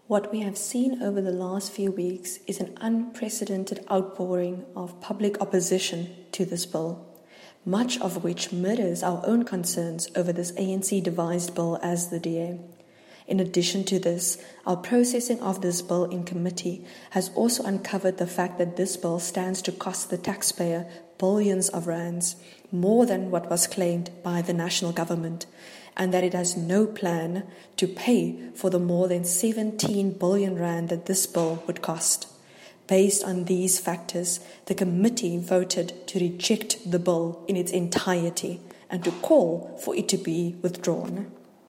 What we have seen over the last few weeks is an unprecedented outpouring of public opposition to this bill, much of which mirrors our own concerns over this ANC-devised bill as the DA. In addition to this, our processing of this bill in committee has also uncovered the fact that this bill stands to cost the taxpayer billions of rands, more than what was claimed by the national government, and that it has no plan to pay for the more than 17 billion rand that this bill would cost. Based on these factors, the committee voted to reject the bill in its entirety and to call for it to be withdrawn.